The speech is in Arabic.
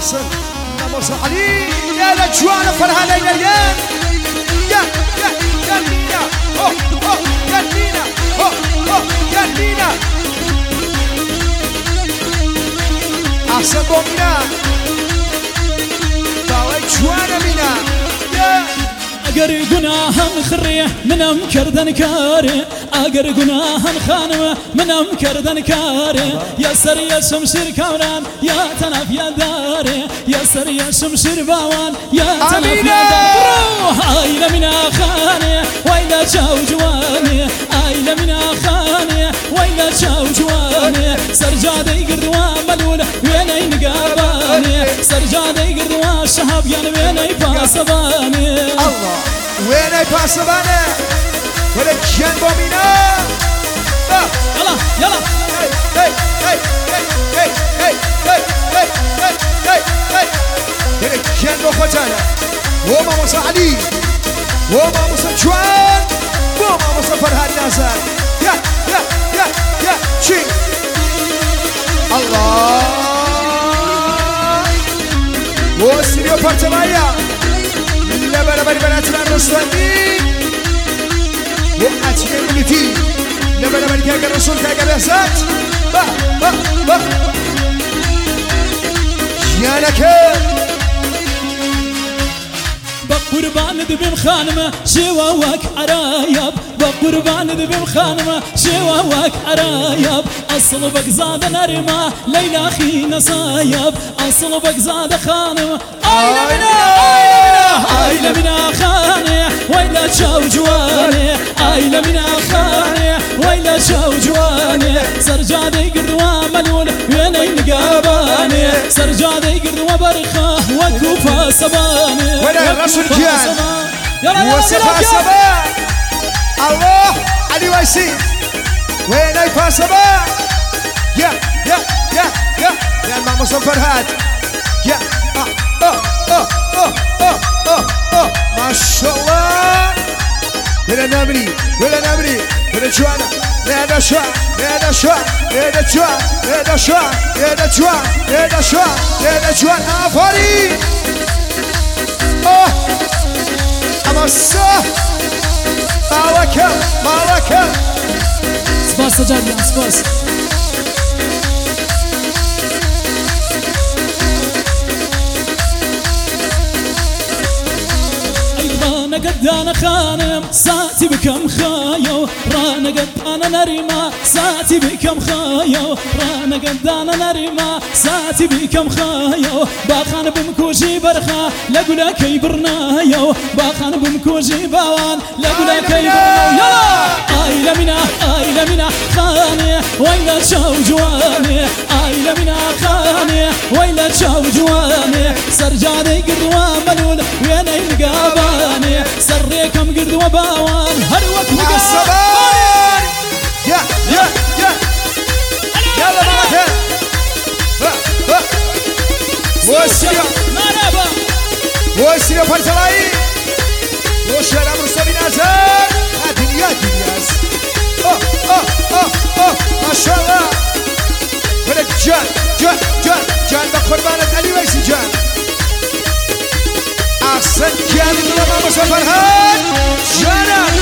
أحسن نمصر علي يا لجوان فرحانين اليوم يا لينا يا لينا يا لينا أحسن بومينا باوي جوانا مينا اگر گناهم خریه منم کردن کاره اگر گناهم خانم منم کردن کاره یا سر یا شمشیر کامران یا تنف یا داره یا سر یا شمشیر باوان یا تنف یا داره آیل من خانه ویلا چاو جوانه آیل من خانه ویلا چاو جوانه سرجاده گردوا ملول وینای نگابانه سرجاده گردوا شهابیان وینای پاسبانه الله ويني باسبانه ولا كان بومينا يلا يلا كان بوختانا وما مصر علي وما مصر جوان وما مصر فرهاد نازل يا شي الله وسيريو بارتمايا لبلا بناتنا الرسولي وقعت كلمتي لبلا بنكاك الرسول كاك بهزات با جيانك بقربان دبم خانمه شواك عرايب بقربان دبم خانمه شواك عرايب اصل بك زاد نرمه ليلى خي نصايب اصل بك زاد خانمه آيلة منا خانه ويلا تشاو جوانه آيلة منا خانه ويلا تشاو جوانه سرجادي قردوا ملول ويني نقابانه سرجادي قردوا برخه وكوفا سبانه ولا رسول جان وصفا سبا الله علي ويسي ويني فاسبا يا الماما فرهاد يا ما شاء الله ولا نمري ولا جوانا لا شوا آفرين أما الصح مالك سباس سجاد سباس رانا قد انا خانم ساتي بكم خايو رانا قد انا نريمة ساتي بكم خايو رانا قد انا نريمة ساتي بكم خايو باخان بمكوجي برخا لقولا كي برنايو باخان بمكوجي باوان لقولا كي برنايو يلا آيلة منا خاني ويلا تشاو جواني آيلة منا خاني ويلا تشاو جواني سرجاني قردوا ملول ويني نقاباني سريكم قرد وباوان هروك مقصبان يا يلا معك وسيريو فرزلاي وشال امر سبين ازار دنياس ما شاء الله ولد جان بقربانة علي ويسي جان أحسن كان لما مسافر هاد جانا